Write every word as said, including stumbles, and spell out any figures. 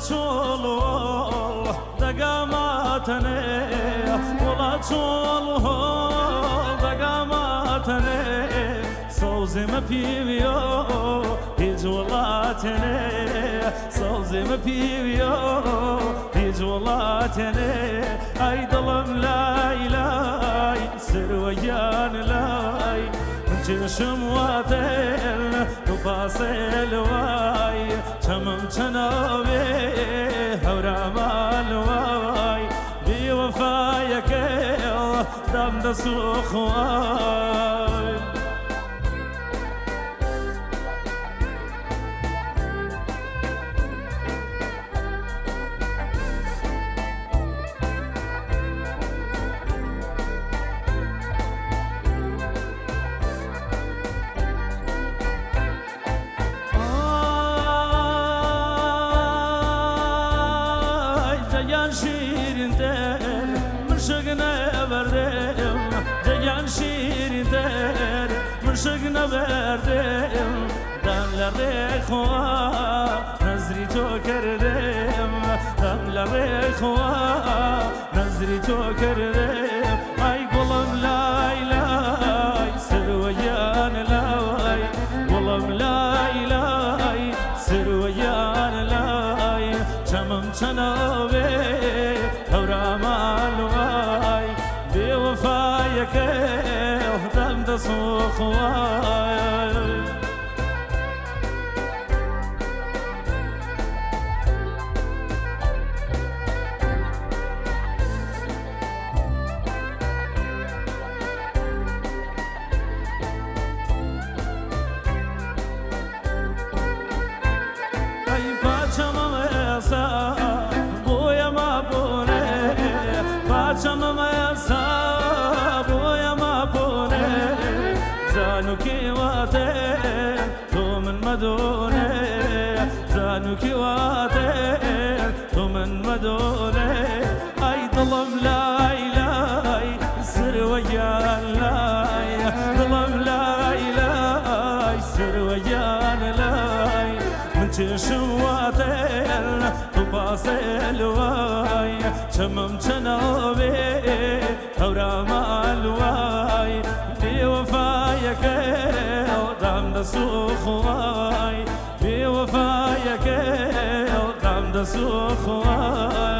طول دقاماتني والله طول دقاماتني صوزي ما بيبيو يجولاتني صوزي ما بيبيو يجولاتني اي ظلم لاي لاي سرويان لاي جشم واتل وباصل واي تمم تنابي هورا مال واي بوفايك دم دسوخ واي شیرین تر مرشقنا بردم جیان شیرین تر مرشقنا بردم دم لبه خوا نظری تو کردم دم لبه خوا نظری تو کردم ای گلم لای لای سرویان لای گلم لای لای سرویان لای تمام تنابه هورا مالواي بوفايك دم دسوخ واي اي باچما وسا بويا ما بوني باچما وسا بويا ما بوني زانو كيواتي تو من مدوني زانو كيواتي تو من مدوني اي ظلم لاي لاي سر ويان لاي ظلم لاي لاي سر ويان لاي من تشواتل تباصل واي تمم تنابي هورا مال واي بوفايك دم دسوخ واي بوفايك دم دسوخ واي